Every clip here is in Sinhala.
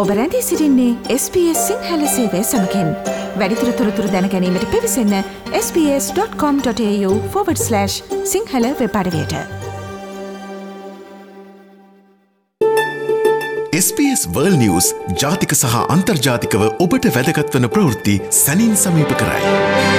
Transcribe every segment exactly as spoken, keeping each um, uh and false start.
ඔබ රැඳී සිටින්නේ එස් බී එස් සිංහල සේවය සමගින්. වැඩිදුර තොරතුරු දැන ගැනීමට පිවිසන්න S B S dot com dot AU forward slash Sinhala web අඩවියට. S B S World News ජාතික සහ අන්තර්ජාතිකව ඔබට වැදගත් වන ප්‍රවෘත්ති සැනින් සමීප කරයි.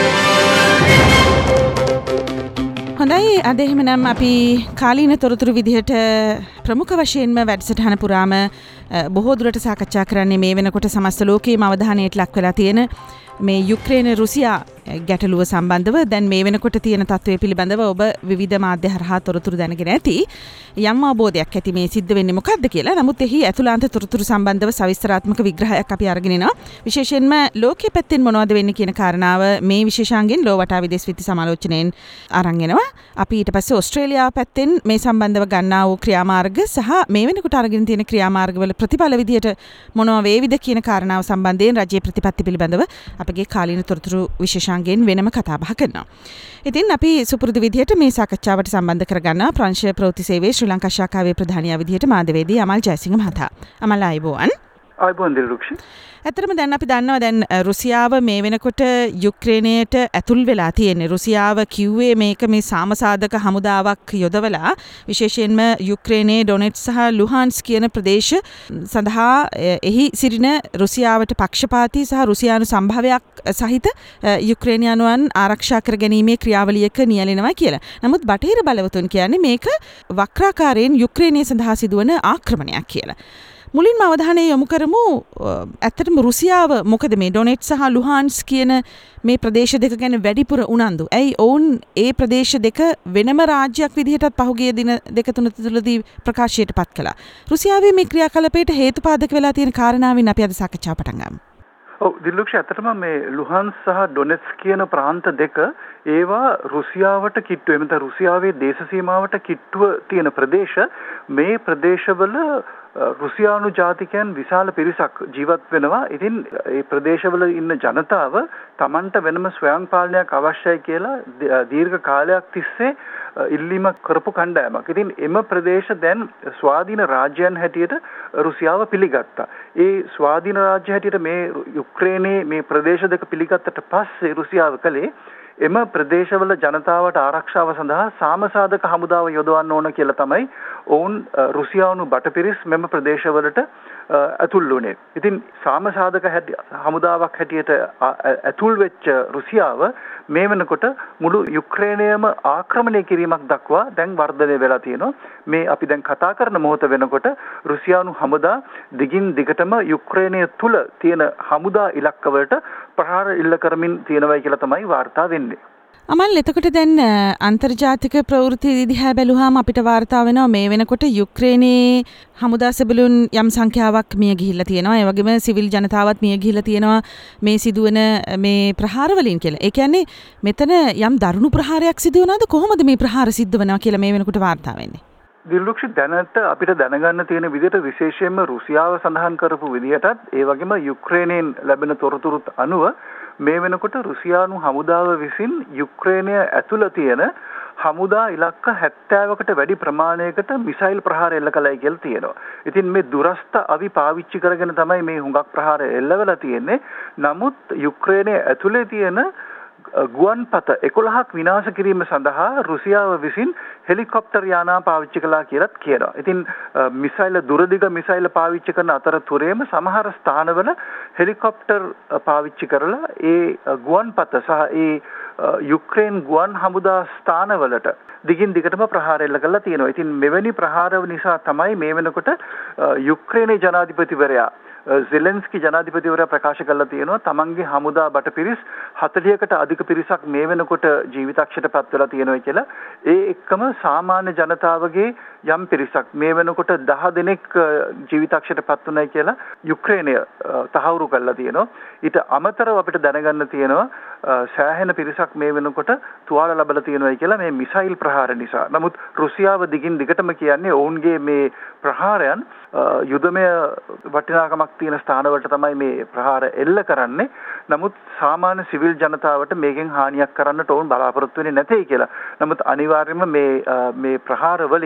හොඳයි, අද එහෙමනම් අපි කාලීන තොරතුරු විදිහට ප්‍රමුඛ වශයෙන්ම වැඩසටහන පුරාම බොහෝ දුරට සාකච්ඡා කරන්නේ මේ වෙනකොට සමස්ත ලෝකයේම අවධානයට ලක් වෙලා තියෙන මේ යුක්‍රේන රුසියා ගැටලුව සම්බන්ධව දැන් මේ වෙනකොට තියෙන තත්ත්වය පිළිබඳව ඔබ විවිධ මාධ්‍ය හරහා තොරතුරු දැනගෙන ඇති. යම් අවබෝධයක් ඇති මේ සිද්ධ වෙන්නේ මොකක්ද කියලා. නමුත් එහි ඇතුළාන්ත තොරතුරු සම්බන්ධව සවිස්තරාත්මක විග්‍රහයක් අපි අරගෙන එනවා. විශේෂයෙන්ම ලෝකයේ පැත්තෙන් මොනවද වෙන්නේ කියන කාරණාව මේ විශේෂාංගෙන් ලෝ වටා විදේශ විත්ති සමාලෝචනයෙන් අරන් එනවා. අපි ඊට පස්සේ ඕස්ට්‍රේලියාව පැත්තෙන් මේ සම්බන්ධව ගන්නා වූ ක්‍රියාමාර්ග සහ මේ වෙනකොට අරගෙන තියෙන ක්‍රියාමාර්ගවල ප්‍රතිඵල විදියට මොනවා වේවිද කියන කාරණාව සම්බන්ධයෙන් රජයේ ප්‍රතිපත්ති පිළිබඳව අපගේ කාලීන තොරතුරු විශේෂාංගයෙන් වෙනම කතා බහ කරනවා. ඉතින් අපි සුපුරුදු විදිහට මේ සාකච්ඡාවට සම්බන්ධ කරගන්නා ප්‍රංශ ප්‍රවෘත්ති සේවයේ ශ්‍රී ලංකා ශාඛාවේ ප්‍රධානියා විදිහට මාධ්‍යවේදී අමල් ජයසිංහ මහතා. අමල් ආයුබෝවන්. ආයුබෝවන් දිලුක්ෂි. ඇත්තටම දැන් අපි දන්නවා දැන් රුසියාව මේ වෙනකොට යුක්‍රේනයට ඇතුල් වෙලා තියෙන්නේ. රුසියාව කිව්වේ මේක මේ සාමසාධක හමුදාවක් යොදවලා විශේෂයෙන්ම යුක්‍රේනයේ ඩොනෙට්ස් සහ ලුහාන්ස් කියන ප්‍රදේශ සඳහා එහි සිටින රුසියාවට පක්ෂපාතී සහ රුසියානු සම්භාවයක් සහිත යුක්‍රේනියානුවන් ආරක්ෂා කර ගැනීමේ ක්‍රියාවලියක නියැලෙනවා කියලා. නමුත් බටහිර බලවතුන් කියන්නේ මේක වක්‍රාකාරයෙන් යුක්‍රේනය සඳහා සිදුවන ආක්‍රමණයක් කියලා. මුලින්ම අවධානය යොමු කරමු ඇත්තටම රුසියාව මොකද මේ ඩොනෙට්ස් සහ ලුහාන්ස් කියන මේ ප්‍රදේශ දෙක ගැන වැඩිපුර උනන්දු. ඇයි ඔවුන් ඒ ප්‍රදේශ දෙක වෙනම රාජ්‍යයක් විදිහටත් පහුගිය දින දෙක තුන තුළදී ප්‍රකාශයට පත් කළා. රුසියාවේ මේ ක්‍රියාකලාපයට හේතුපාදක වෙලා තියෙන කාරණාවෙන් අපි අද සාකච්ඡාව පටන් ගමු. ඔව් දිලුක්ෂ, ඇත්තටම මේ ලුහාන්ස් සහ ඩොනෙට්ස් කියන ප්‍රාන්ත දෙක ඒවා රුසියාවට කිට්ටුව එමෙත රුසියාවේ දේශ සීමාවට කිට්ටුව තියෙන ප්‍රදේශ. මේ ප්‍රදේශවල රුසියානු ජාතිකයන් විශාල පිරිසක් ජීවත් වෙනවා. ඉතින් ඒ ප්‍රදේශවල ඉන්න ජනතාව Tamanට වෙනම ස්වයං පාලනයක් අවශ්‍යයි කියලා දීර්ඝ කාලයක් තිස්සේ ඉල්ලීමක් කරපු කණ්ඩායමක්. ඉතින් එම ප්‍රදේශ දැන් ස්වාධීන රාජ්‍යයන් හැටියට රුසියාව පිළිගත්තා. ඒ ස්වාධීන රාජ්‍ය හැටියට මේ යුක්‍රේනයේ මේ ප්‍රදේශ දෙක පිළිගත්තට පස්සේ රුසියාව කළේ එම ප්‍රදේශවල ජනතාවට ආරක්ෂාව සඳහා සාමසාධක හමුදාව යොදවන්න ඕන කියලා තමයි ඔවුන් රුසියානු බටපිරිස් මෙම ප්‍රදේශවලට ඇතුල් වුණේ. ඉතින් සාමසාධක හමුදාවක් හැටියට ඇතුල් වෙච්ච රුසියාව මේ වෙනකොට මුළු යුක්‍රේනයම ආක්‍රමණය කිරීමක් දක්වා දැන් වර්ධනය වෙලා තියෙනවා. මේ අපි දැන් කතා කරන මොහොත වෙනකොට රුසියානු හමුදා දිගින් දිගටම යුක්‍රේනය තුල තියෙන හමුදා ඉලක්කවලට ප්‍රහාර ඉල්ල කරමින් තියෙනවයි කියලා තමයි වාර්තා වෙන්නේ. අමල්, එතකොට දැන් අන්තර්ජාතික ප්‍රවෘත්ති දිහා බැලුවාම අපිට වාර්තා වෙනවා මේ වෙනකොට යුක්‍රේනයේ හමුදා සෙබළුන් යම් සංඛ්‍යාවක් මිය ගිහිල්ලා තියෙනවා. ඒ වගේම සිවිල් ජනතාවත් මිය ගිහිල්ලා තියෙනවා මේ සිදුවන මේ ප්‍රහාර වලින් කියලා. ඒ කියන්නේ මෙතන යම් දරුණු ප්‍රහාරයක් සිදු වෙනවද? කොහොමද මේ ප්‍රහාර සිද්ධ වෙනවා කියලා මේ වෙනකොට වාර්තා වෙන්නේ? දිලුක්ෂ, දැනට අපිට දැනගන්න තියෙන විදිහට විශේෂයෙන්ම රුසියාව සඳහන් කරපු විදිහටත් ඒ වගේම යුක්‍රේනයෙන් ලැබෙන තොරතුරුත් අනුව මේ වෙනකොට රුසියානු හමුදාව විසින් යුක්‍රේනය ඇතුළ තියෙන හමුදා ඉලක්ක හැත්තෑවකට වැඩි ප්‍රමාණයකට මිසයිල් ප්‍රහාර එල්ල කළයි කියලා තියෙනවා. ඉතින් මේ දුරස්ත අවි පාවිච්චි කරගෙන තමයි මේ හුඟක් ප්‍රහාර එල්ලවලා තියෙන්නේ. නමුත් යුක්‍රේනය ඇතුලේ තියෙන ගුවන්පත එකොළහක් විනාශ කිරීම සඳහා රුසියාව විසින් හෙලිකොප්ටර් යානා පාවිච්චි කළා කියලාත් කියනවා. ඉතින් මිසයිල් දුරදිග මිසයිල් පාවිච්චි කරන අතරතුරේම සමහර ස්ථානවල හෙලිකොප්ටර් පාවිච්චි කරලා ඒ ගුවන්පත සහ ඒ යුක්‍රේන් ගුවන් හමුදා ස්ථානවලට දිගින් දිගටම ප්‍රහාර එල්ල කරලා තියෙනවා. ඉතින් මෙවැනි ප්‍රහාර නිසා තමයි මේ වෙනකොට යුක්‍රේනයේ ජනාධිපතිවරයා zelensky ජනාධිපතිවරයා ප්‍රකාශ කළා තියෙනවා තමන්ගේ හමුදා බටපිරිස් හතළිහකට අධික පිරිසක් මේ වෙනකොට ජීවිතක්ෂයට පත් වෙලා තියෙනවා කියලා. ඒ එක්කම සාමාන්‍ය ජනතාවගේ යම් පිරිසක් මේ වෙනකොට දහ දෙනෙක් ජීවිතක්ෂයට පත් වුණයි කියලා යුක්‍රේනය තහවුරු කළා තියෙනවා. ඊට අමතරව අපිට දැනගන්න තියෙනවා සෑහෙන පිරිසක් මේ වෙනකොට තුවාල ලැබලා තියෙනවා කියලා මේ මිසයිල් ප්‍රහාර නිසා. නමුත් රුසියාව දිගින් දිගටම කියන්නේ ඔවුන්ගේ මේ ප්‍රහාරයන් යුදමය වටිනාකමක් තියෙන ස්ථානවලට තමයි මේ ප්‍රහාර එල්ල කරන්නේ. නමුත් සාමාන්‍ය සිවිල් ජනතාවට මේකෙන් හානියක් කරන්නට ඕන බලාපොරොත්තු වෙන්නේ නැtei කියලා. නමුත් අනිවාර්යයෙන්ම මේ මේ ප්‍රහාර වලින්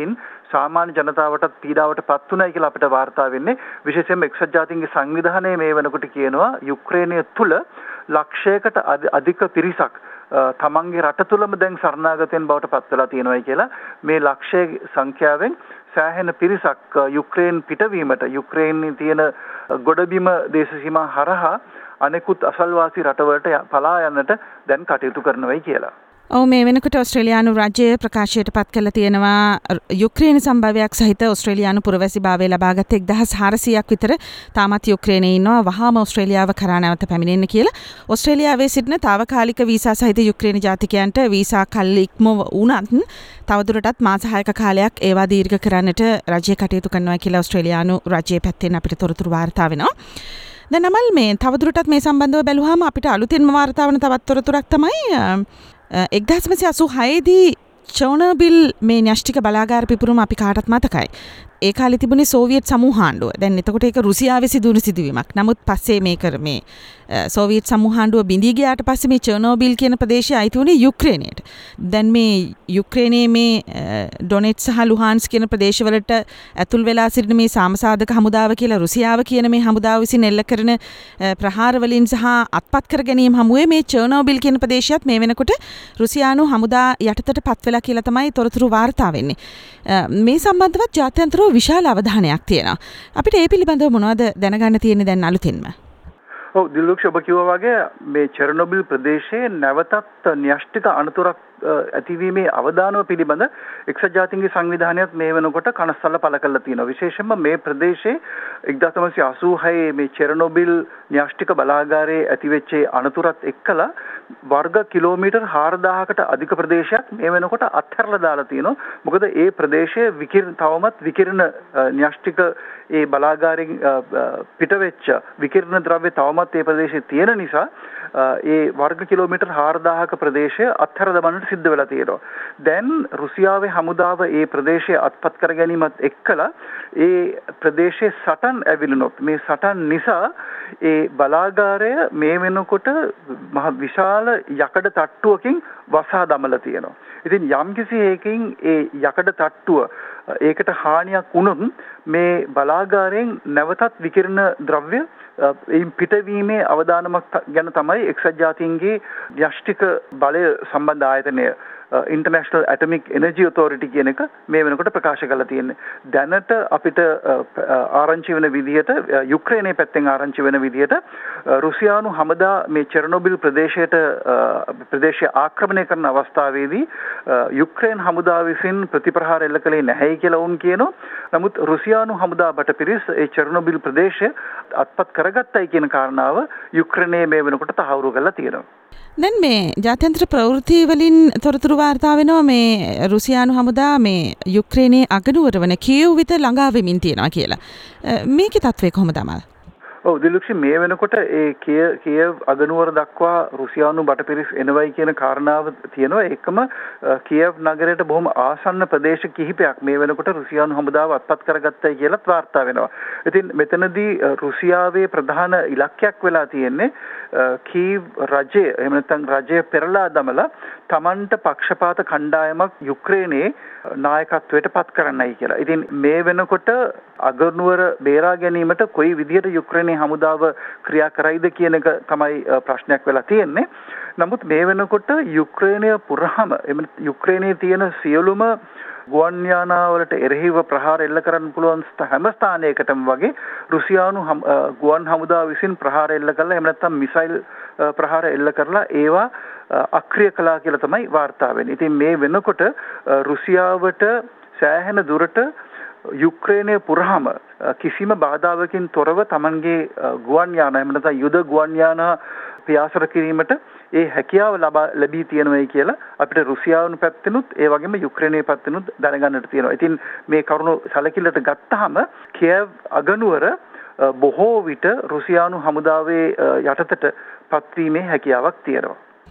සාමාන්‍ය ජනතාවටත් පීඩාවට පත් වුණයි කියලා අපිට වාර්තා වෙන්නේ. විශේෂයෙන්ම එක්සත් ජාතීන්ගේ සංවිධානය මේ වෙනකොට කියනවා යුක්‍රේනය තුල ලක්ෂයකට අධික පිරිසක් තමන්ගේ රට තුලම දැන් සරණාගතයන් බවට පත් වෙලා තියෙනවායි කියලා. මේ ලක්ෂයේ සංඛ්‍යාවෙන් සෑහෙන පිරිසක් යුක්‍රේන් පිටවීමට යුක්‍රේනයේ තියෙන ගොඩබිම දේශ සීමා හරහා අනෙකුත් අසල්වාසී රටවලට පලා යන්නට දැන් කටයුතු කරනවායි කියලා. ඔව් මේ වෙනකොට ඔස්ට්‍රේලියානු රජය ප්‍රකාශයට පත් කළ තියෙනවා යුක්‍රේන සම්භාවයක් සහිත ඔස්ට්‍රේලියානු පුරවැසි භාවය ලබාගත් එක්දහස් හාරසියයක් විතර තාමත් යුක්‍රේනයේ ඉන්නවා. වහාම ඔස්ට්‍රේලියාව කරා නැවත පැමිණෙන්න කියලා. ඔස්ට්‍රේලියාවේ සිටින తాවකාලික වීසා සහිත යුක්‍රේන ජාතිකයන්ට වීසා කල් ඉක්ම වුණත් තවදුරටත් මාස හයක කාලයක් ඒවා දීර්ඝ කරන්නට රජය කටයුතු කරනවා කියලා ඔස්ට්‍රේලියානු රජයේ පැත්තෙන් අපිට තොරතුරු වාර්තා වෙනවා. දැන් අමල් මේ තවදුරටත් මේ සම්බන්ධව බැලුවාම අපිට අලුතින්ම වාර්තා වන තවත් තොරතුරක් තමයි එක්දහස් නවසිය අසූ හය දී චර්නෝබිල් මේ න්‍යෂ්ටික බලාගාර පිපුරුම අපි කාටත් මතකයි. ඒ කාලේ තිබුණේ සෝවියට් සමූහාණ්ඩුව. දැන් එතකොට ඒක රුසියාවේ සිදුවුණු සිදුවීමක්. නමුත් පස්සේ මේක මේ සෝවියට් සමූහාණ්ඩුව බිඳී ගියාට පස්සේ මේ චර්නෝබිල් කියන ප්‍රදේශය අයිති වුණේ යුක්‍රේනයට. දැන් මේ යුක්‍රේනයේ මේ ඩොනෙට්ස් සහ ලුහාන්ස් කියන ප්‍රදේශවලට ඇතුල් වෙලා සිටින මේ සාමසාධක හමුදාව කියලා රුසියාව කියන මේ හමුදාව විසින් එල්ල කරන ප්‍රහාර වලින් සහ අත්පත් කර ගැනීම හමුවේ මේ චර්නෝබිල් කියන ප්‍රදේශයත් මේ වෙනකොට රුසියානු හමුදා යටතට පත් වෙලා කියලා තමයි තොරතුරු වාර්තා වෙන්නේ. මේ සම්බන්ධවත් ජාත්‍යන්තර විශාල අවධානයක් තියෙනවා. අපිට ඒ පිළිබඳව මොනවද දැනගන්න තියෙන්නේ දැන් අලුතින්ම? ඔව් දිලුක්ෂ ඔබ කිව්වා වගේ මේ චර්නෝබිල් ප්‍රදේශයේ නැවතත් න්‍යෂ්ටික අනතුරක් ඇතිවීමේ අවදානම පිළිබඳ එක්සත් ජාතීන්ගේ සංවිධානයත් මේ වෙනකොට කනස්සල්ල පළ කරලා තියෙනවා. විශේෂයෙන්ම මේ ප්‍රදේශයේ එක්දහස් නවසිය අසූ හය මේ චර්නෝබිල් න්‍යෂ්ටික බලාගාරයේ ඇතිවෙච්ච අනතුරත් එක්කලා වර්ග කිලෝමීටර් හාරදාහකට අධික ප්‍රදේශයක් මේ වෙනකොට අත්හැරලා දාලා තියෙනවා. මොකද ඒ ප්‍රදේශයේ විකිරණ තවමත් විකිරණ න්‍යෂ්ටික ඒ බලාගාරයෙන් පිටවෙච්ච විකිරණ ද්‍රව්‍ය තවමත් ඒ ප්‍රදේශයේ තියෙන නිසා ඒ වර්ග කිලෝමීටර් හාරදාහක ප්‍රදේශය අත්හැර දමන්නට සිද්ධ වෙලා තියෙනවා. දැන් රුසියාවේ හමුදාව ඒ ප්‍රදේශය අත්පත් කර ගැනීමත් එක්කලා ඒ ප්‍රදේශයේ සටන් ඇවිලුනොත් මේ සටන් නිසා ඒ බලාගාරය මේ වෙනකොට මහ විශාල යකඩ තට්ටුවකින් වසා දමලා තියෙනවා. ඉතින් යම්කිසි හේකින් ඒ යකඩ තට්ටුව ඒකට හානියක් වුණොත් මේ බලාගාරයෙන් නැවතත් විකිරණ ද්‍රව්‍ය එයින් පිටවීමේ අවදානමක් ගැන තමයි එක්සත් ජාතීන්ගේ න්‍යෂ්ටික බලය සම්බන්ධ ආයතනය ඉන්ටර්නැෂනල් ඇටොමික් එනර්ජි ඔතොරිටි කියන එක මේ වෙනකොට ප්‍රකාශ කරලා තියෙන්නේ. දැනට අපිට ආරංචි වෙන විදිහට යුක්‍රේනයේ පැත්තෙන් ආරංචි වෙන විදිහට රුසියානු හමුදා මේ චර්නෝබිල් ප්‍රදේශයට ප්‍රදේශය ආක්‍රමණය කරන අවස්ථාවේදී යුක්‍රේන හමුදාව විසින් ප්‍රතිප්‍රහාර එල්ල කළේ නැහැයි කියලා වුන් කියනවා. නමුත් රුසියානු හමුදා බටපිරිස් ඒ චර්නෝබිල් ප්‍රදේශය අත්පත් කරගත්තයි කියන කාරණාව යුක්‍රේනයේ මේ වෙනකොට තහවුරු කරලා තියෙනවා. දැන් මේ ජාත්‍යන්තර ප්‍රවෘත්ති වලින් තොරතුරු වාර්තා වෙනවා මේ රුසියානු හමුදා මේ යුක්‍රේනයේ අගනුවර වන කීව් වෙත ළඟා වෙමින් තියෙනවා කියලා. මේකේ තත්ත්වය කොහොමද අමල්? ඔව් දිලුක්ෂි මේ වෙනකොට ඒ කීයව් අගනුවර දක්වා රුසියානු බටපිරිස් එනවයි කියන කාරණාව තියෙනවා. ඒකම කීයව් නගරයට බොහොම ආසන්න ප්‍රදේශ කිහිපයක් මේ වෙනකොට රුසියානු හමුදාව අත්පත් කරගත්තයි කියලාත් වාර්තා වෙනවා. ඉතින් මෙතනදී රුසියාවේ ප්‍රධාන ඉලක්කයක් වෙලා තියෙන්නේ කීව් රජය එහෙම නැත්නම් රජය පෙරලා දමලා තමන්ට පක්ෂපාත කණ්ඩායමක් යුක්‍රේනයේ නායකත්වයට පත් කරන්නයි කියලා. ඉතින් මේ වෙනකොට අගනුවර බේරා ගැනීමට කොයි විදිහට යුක්‍රේනයේ හමුදාව ක්‍රියා කරයිද කියන එක තමයි ප්‍රශ්නයක් වෙලා තියෙන්නේ. නමුත් මේ වෙනකොට යුක්‍රේනය පුරාම යුක්‍රේනයේ තියෙන සියලුම ගුවන් යානාවලට එරෙහිව ප්‍රහාර එල්ල කරන්න පුළුවන් හැම ස්ථානයකටම වගේ රුසියානු ගුවන් හමුදාව විසින් ප්‍රහාර එල්ල කළා. එහෙම නැත්නම් මිසයිල් ප්‍රහාර එල්ල කරලා ඒවා අක්‍රිය කළා කියලා තමයි වාර්තා වෙන්නේ. ඉතින් මේ වෙනකොට රුසියාවට සෑහෙන දුරට යුක්‍රේනය පුරාම කිසිම බාධාවකින් තොරව තමන්ගේ ගුවන් යාන එහෙම නැත්නම් යුද ගුවන් යාන පියාසර කිරීමට ඒ හැකියාව ලැබී තියෙනවායි කියලා අපිට රුසියානු පැත්තෙනුත් ඒ වගේම යුක්‍රේනයේ පැත්තෙනුත් දැනගන්නට තියෙනවා. ඉතින් මේ කරුණු සැලකිල්ලට ගත්තාම කීයව් අගනුවර බොහෝ විට රුසියානු හමුදාවේ යටතට පත්වීමේ හැකියාවක් තියෙනවා.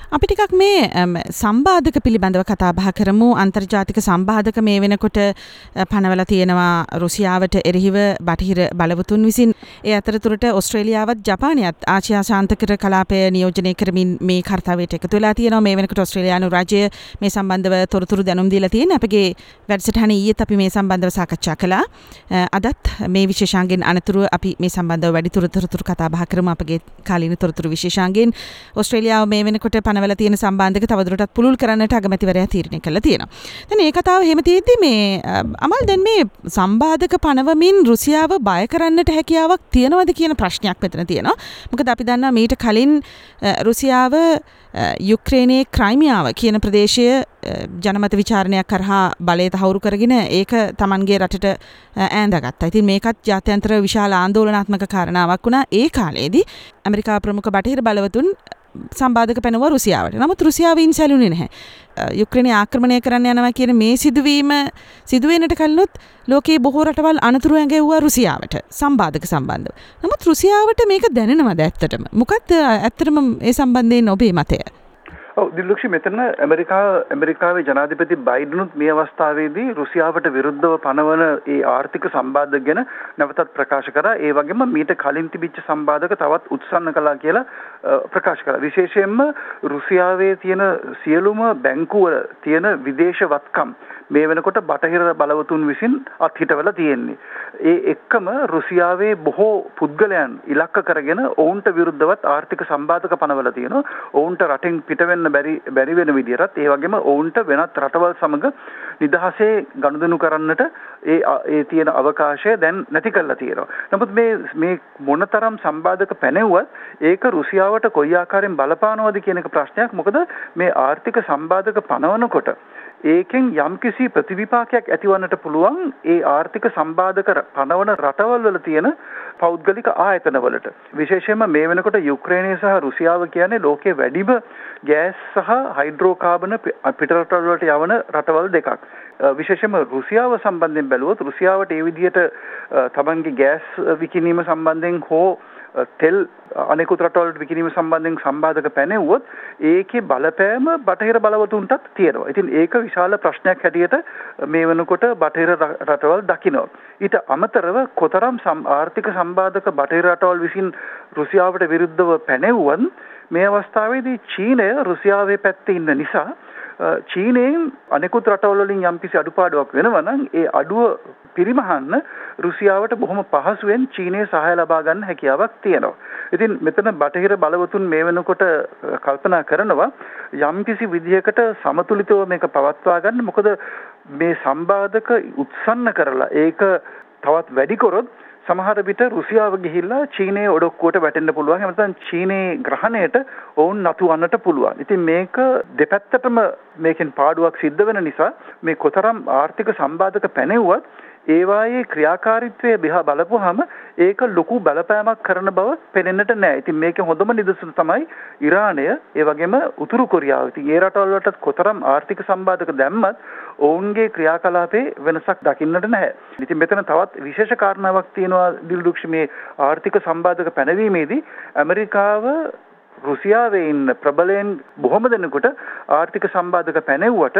අපි ටිකක් මේ සම්බාධක පිළිබඳව කතා බහ කරමු. අන්තර්ජාතික සම්බාධක මේ වෙනකොට පනවලා තියෙනවා රුසියාවට එරෙහිව බටහිර බලවතුන් විසින්. ඒ අතරතුරට ඕස්ට්‍රේලියාවත් ජපානයත් ආසියා ශාන්තකර කලාපය නියෝජනය කරමින් මේ කර්තව්‍යයට එකතු වෙලා තියෙනවා. මේ වෙනකොට ඕස්ට්‍රේලියානු රජය මේ සම්බන්ධව තොරතුරු දැනුම් දීලා තියෙන. අපගේ වැඩසටහනේ ඊයේත් අපි මේ සම්බන්ධව සාකච්ඡා කළා. අදත් මේ විශේෂාංගෙන් අනතුරු අපි මේ සම්බන්ධව වැඩිදුර තොරතුරු කතා බහ කරමු. අපගේ කාලීන තොරතුරු විශේෂාංගෙන් ඕස්ට්‍රේලියාව මේ වෙනකොට පනවලා තියෙන සම්බන්ධක තවදුරටත් පුළුල් කරන්නට අගමැතිවරයා තීරණය කළා තියෙනවා. දැන් මේ කතාව එහෙම තියෙද්දි මේ අමල් දැන් මේ සම්බාධක පනවමින් රුසියාව බය කරන්නට හැකියාවක් තියනවද කියන ප්‍රශ්නයක් මෙතන තියෙනවා. මොකද අපි දන්නවා මීට කලින් රුසියාව යුක්‍රේනයේ ක්‍රයිමියාව කියන ප්‍රදේශය ජනමත විචාරණයක් කරහා බලය තහවුරු කරගෙන ඒක Tamanගේ රටට ඈඳගත්තා. ඉතින් මේකත් ජාත්‍යන්තර විශාල ආందోලනාත්මක කාරණාවක් වුණා. ඒ කාලේදී ඇමරිකා ප්‍රමුඛ බටහිර බලවතුන් සම්බාධක පැනවුවා රුසියාවට. නමුත් රුසියාවින් සැලුනේ නැහැ. යුක්‍රේනය ආක්‍රමණය කරන්න යනවා කියන මේ සිදුවීම සිදුවෙනට කලිනුත් ලෝකයේ බොහෝ රටවල් අනතුරු ඇඟෙව්වා රුසියාවට සම්බාධක සම්බන්ධව. නමුත් රුසියාවට මේක දැනෙනවද ඇත්තටම? මොකක්ද ඇත්තටම ඒ සම්බන්ධයෙන් ඔබේ මතය? ඔව් දිලුක්ෂි මෙතන ඇමරිකා ඇමරිකාවේ ජනාධිපති බයිඩනුත් මේ අවස්ථාවේදී රුසියාවට විරුද්ධව පනවන ඒ ආර්ථික සම්බාධක ගැන නැවතත් ප්‍රකාශ කරා. ඒ වගේම මීට කලින් තිබිච්ච සම්බාධක තවත් උත්සන්න කළා කියලා ප්‍රකාශ කළා. විශේෂයෙන්ම රුසියාවේ තියෙන සියලුම බැංකුවල තියෙන විදේශ වත්කම් මේ වෙනකොට බටහිර බලවතුන් විසින් අත්හිටවලා තියෙන්නේ. ඒ එක්කම රුසියාවේ බොහෝ පුද්ගලයන් ඉලක්ක කරගෙන ඔවුන්ට විරුද්ධවත් ආර්ථික සම්බාධක පනවලා තියෙනවා. ඔවුන්ට රටෙන් පිට වෙන්න බැරි බැරි වෙන විදිහට ඒ වගේම ඔවුන්ට වෙනත් රටවල් සමග නිදහසේ ගනුදෙනු කරන්නට ඒ ඒ තියෙන අවකාශය දැන් නැති කරලා තියෙනවා. නමුත් මේ මේ මොනතරම් සම්බාධක පැනෙව්වත් ඒක රුසියාවට කොයි ආකාරයෙන් බලපානවද කියන එක ප්‍රශ්නයක්. මොකද මේ ආර්ථික සම්බාධක පනවනකොට ඒකෙන් යම්කිසි ප්‍රතිවිපාකයක් ඇතිවන්නට පුළුවන් ඒ ආර්ථික සම්බාධක පනවන රටවල් වල තියෙන පෞද්ගලික ආයතනවලට. විශේෂයෙන්ම මේ වෙනකොට යුක්‍රේනය සහ රුසියාව කියන්නේ ලෝකයේ වැඩිම ගෑස් සහ හයිඩ්‍රෝකාබන පිටරටවල් වලට යවන රටවල් දෙකක්. විශේෂයෙන්ම රුසියාව සම්බන්ධයෙන් බැලුවොත් රුසියාවට ඒ විදිහට තමන්ගේ ගෑස් විකිණීම සම්බන්ධයෙන් හෝ තෙල් අනෙකුත් රටවලට විකිණීම සම්බන්ධයෙන් සම්බාධක පැනෙව්වොත් ඒකේ බලපෑම බටහිර බලවතුන්ටත් තියෙනවා. ඉතින් ඒක විශාල ප්‍රශ්නයක් හැටියට මේ වෙනකොට බටහිර රටවල් දකිනවා. ඊට අමතරව කොතරම් ආර්ථික සම්බාධක බටහිර රටවල් විසින් රුසියාවට විරුද්ධව පැනෙව්වත් මේ අවස්ථාවේදී චීනය රුසියාවේ පැත්තේ ඉන්න නිසා චීනයෙන් අනෙකුත් රටවල් වලින් යම්කිසි අඩුපාඩුවක් වෙනවා නම් ඒ අඩුව පිරිමහන්න රුසියාවට බොහොම පහසුවෙන් චීනයේ සහාය ලබා ගන්න හැකියාවක් තියෙනවා. ඉතින් මෙතන බටහිර බලවතුන් මේ වෙනකොට කල්පනා කරනවා යම්කිසි විදියකට සමතුලිතව මේක පවත්වා ගන්න. මොකද මේ සම්බාධක උත්සන්න කරලා ඒක තවත් වැඩි කරොත් සමහර විට රුසියාව ගිහිල්ලා චීනයේ ඔඩොක්කුවට වැටෙන්න පුළුවන්. එහෙම නැත්නම් චීනයේ ග්‍රහණයට ඔවුන් නතු වන්නට පුළුවන්. ඉතින් මේක දෙපැත්තටම මේකෙන් පාඩුවක් සිද්ධ වෙන නිසා මේ කොතරම් ආර්ථික සම්බාධක පැනෙව්වත් ඒවායේ ක්‍රියාකාරීත්වය දිහා බලපුවාම ඒක ලොකු බලපෑමක් කරන බව පේනෙන්නට නෑ. ඉතින් මේකේ හොඳම නිදසුන තමයි ඉරානය, ඒ වගේම උතුරු කොරියාව. ඉතින් ඒ රටවල් වලට කොතරම් ආර්ථික සම්බාධක දැම්මත් ඔවුන්ගේ ක්‍රියාකලාපේ වෙනසක් දකින්නට නැහැ. ඉතින් මෙතන තවත් විශේෂ කාරණාවක් තියෙනවා දිල්දුක්ෂ මේ ආර්ථික සම්බාධක පැනවීමේදී ඇමරිකාව රුසියාවේ ඉන්න ප්‍රබලයන් බොහොම දෙනෙකුට ආර්ථික සම්බාධක පැනෙව්වට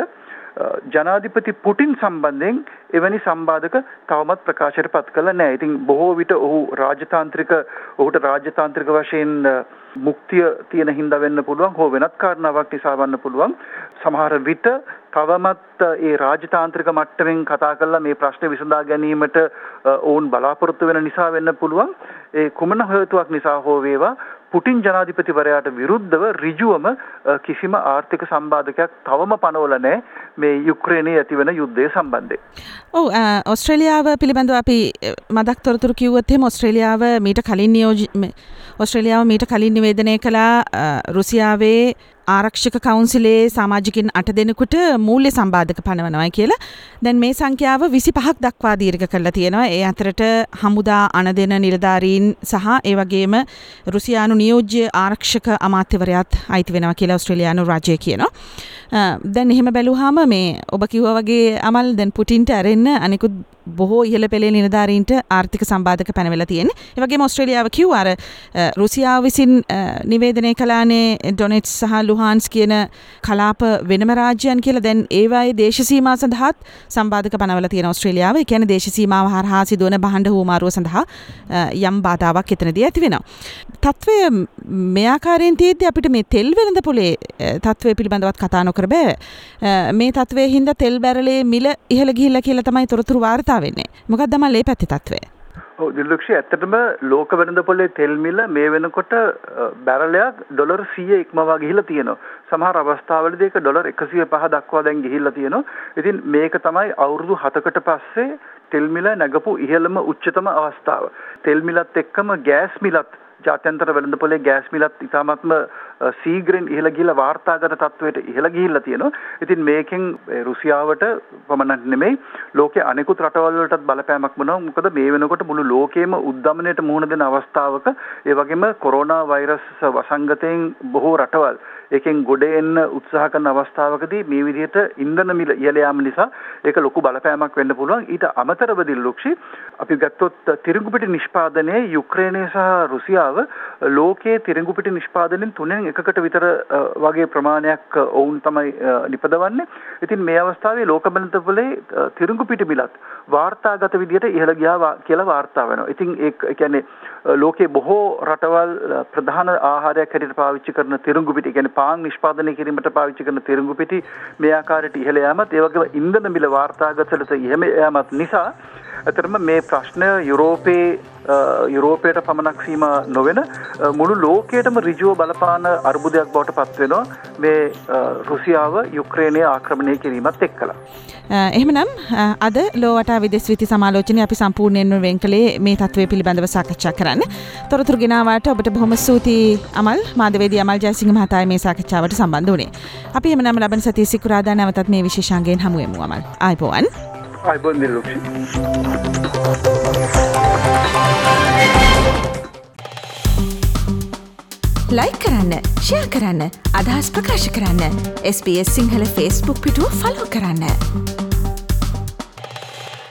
ජනාධිපති පුටින් සම්බන්ධයෙන් එවැනි සම්බාධක තවමත් ප්‍රකාශයට පත් කළා නැහැ. ඉතින් බොහෝ විට ඔහු රාජතාන්ත්‍රික ඔහුට රාජතාන්ත්‍රික වශයෙන් මුක්තිය තියෙන හින්දා වෙන්න පුළුවන්, හෝ වෙනත් කාරණාවක් නිසා වන්න පුළුවන්. සමහර විට තවමත් ඒ රාජතාන්ත්‍රික මට්ටමින් කතා කරලා මේ ප්‍රශ්නේ විසඳා ගැනීමට ඔවුන් බලාපොරොත්තු වෙන නිසා වෙන්න පුළුවන්. ඒ කුමන හේතුවක් නිසා හෝ වේවා පුටින් ජනාධිපතිවරයාට විරුද්ධව ඍජුවම කිසිම ආර්ථික සම්බාධකයක් තවම පනවලා නැහැ මේ යුක්‍රේනයේ ඇතිවන යුද්ධය සම්බන්ධයෙන්. ඔව් ඕස්ට්‍රේලියාව පිළිබඳව අපි මදක් තොරතුරු කිව්වොත් එහෙම ඕස්ට්‍රේලියාව මීට කලින් නියෝජ ඕස්ට්‍රේලියාව මීට කලින් නිවේදනය කළා රුසියාවේ ආරක්ෂක කවුන්සිලේ සමාජිකින් අට දෙනෙකුට මූල්‍ය සම්බාධක පනවනවා කියලා. දැන් මේ සංඛ්‍යාව විසිපහක් දක්වා දීර්ඝ කරලා තියෙනවා. ඒ අතරට හමුදා අණදෙන නිලධාරීන් සහ ඒ වගේම රුසියානු නියෝජ්‍ය ආරක්ෂක අමාත්‍යවරයාත් අයිති වෙනවා කියලා ඕස්ට්‍රේලියානු රාජ්‍යය කියනවා. දැන් එහෙම බැලුවාම මේ ඔබ කිව්වා වගේ අමල් දැන් පුටින්ට ඇරෙන්න අනිකුත් බොහෝ ඉහළ පෙළේ නිලධාරීන්ට ආර්ථික සම්බාධක පැනවෙලා තියෙන්නේ. ඒ වගේම ඕස්ට්‍රේලියාව කිව්වා අර රුසියාව විසින් නිවේදනය කළානේ ඩොනෙට්ස් සහ ලුහාන්ස් කියන කලාප වෙනම රාජ්‍යයන් කියලා. දැන් ඒවායේ දේශ සීමා සඳහාත් සම්බාධක පනවලා තියෙන ඕස්ට්‍රේලියාව. ඒ කියන්නේ දේශ සීමාව හරහා සිදුවන භාණ්ඩ හුවමාරුව සඳහා යම් බාධාවක් එතනදී ඇති වෙනවා. තත්වය මේ ආකාරයෙන් තියෙද්දි අපිට මේ තෙල් වෙළඳ පොලේ තත්වය පිළිබඳවත් කතා නොකර බෑ. මේ තත්වයේ හින්දා තෙල් බැරලේ මිල ඉහළ ගිහිල්ලා කියලා තමයි තොරතුරු වාර්තා වෙන්නේ. මොකක්ද මම මේ පැත්තේ තත්වය? ඔව් දිලක්ෂි ඇත්තටම ලෝක වෙළඳ පොලේ තෙල් මිල මේ වෙනකොට බැරලයක් ඩොලර් සීය ඉක්මවා ගිහිල්ලා තියෙනවා. සමහර අවස්ථාවලදී ඒක ඩොලර් එකසිය පහ දක්වා දැන් ගිහිල්ලා තියෙනවා. ඉතින් මේක තමයි අවුරුදු හතකට පස්සේ තෙල් මිල නැගපු ඉහළම උච්චතම අවස්ථාව. තෙල් මිලත් එක්කම ගෑස් මිලත් ජාත්‍යන්තර වෙළඳ පොලේ ගෑස් මිලත් ඉතාමත්ම සීග්‍රෙන් ඉහළ ගිහිල්ලා වාර්තාගත තත්වයට ඉහළ ගිහිල්ලා තියෙනවා. ඉතින් මේකෙන් රුසියාවට පමණක් නෙමෙයි ලෝකයේ අනෙකුත් රටවල් වලටත් බලපෑමක් වෙනවා. මොකද මේ වෙනකොට මුළු ලෝකෙම උද්දමනයට මුහුණ දෙන අවස්ථාවක ඒ වගේම කොරෝනා වෛරස් වසංගතයෙන් බොහෝ රටවල් ඒකෙන් ගොඩ එන්න උත්සාහ කරන අවස්ථාවකදී මේ විදිහට ඉන්ධන මිල ඉහළ යාම නිසා ඒක ලොකු බලපෑමක් වෙන්න පුළුවන්. ඊට අමතරව දිල්ලුක්ෂි අපි ගත්තොත් තිරිඟු පිටි නිෂ්පාදනයේ යුක්‍රේනය සහ රුසියාව ලෝකයේ තිරිඟු පිටි නිෂ්පාදනයෙන් තුනෙන් එකකට විතර වගේ ප්‍රමාණයක් ඔවුන් තමයි නිපදවන්නේ. ඉතින් මේ අවස්ථාවේ ලෝක වෙළඳ පොලේ තිරිඟු පිටි මිලත් වාර්තාගත විදිහට ඉහළ ගියා කියලා වාර්තා වෙනවා. ඉතින් ඒ කියන්නේ ලෝකයේ බොහෝ රටවල් ප්‍රධාන ආහාරයක් හැටියට පාවිච්චි කරන තිරිඟු පිටි කියන්නේ පාන් නිෂ්පාදනය කිරීමට පාවිච්චි කරන තිරිඟු පිටි මේ ආකාරයට ඉහළ යාමත් ඒ වගේම ඉන්ධන මිල වාර්තාගත ලෙස ඉහළ යාමත් නිසා අතරම මේ ප්‍රශ්නය යුරෝපයේ යුරෝපයට පමණක් සීමා නොවන මුළු ලෝකයටම ඍජුව බලපාන අර්බුදයක් බවට පත් වෙනවා මේ රුසියාව යුක්‍රේනය ආක්‍රමණය කිරීමත් එක්කලා. එහෙමනම් අද ලෝවටා විදේශ විති සමාලෝචනයේ අපි සම්පූර්ණයෙන්ම වෙන් කළේ මේ තත්ත්වය පිළිබඳව සාකච්ඡා කරන්න. තොරතුරු ගෙනාවාට ඔබට බොහොම ස්තුතියි අමල්. මාධ්‍යවේදී අමල් ජයසිංහ මහතායි මේ සාකච්ඡාවට සම්බන්ධ වුණේ. අපි එහෙමනම් ලබන සතියේ සිකුරාදා නැවතත් මේ විශේෂාංගයෙන් හමු වෙමු අමල්. ආයිබෝවන්. ආයිබෝන් දිලුක්ෂි. ලයික් කරන්න, ෂෙයා කරන්න, අදහස් ප්‍රකාශ කරන්න. S B S Sinhala Facebook පිටුව ෆලෝ කරන්න.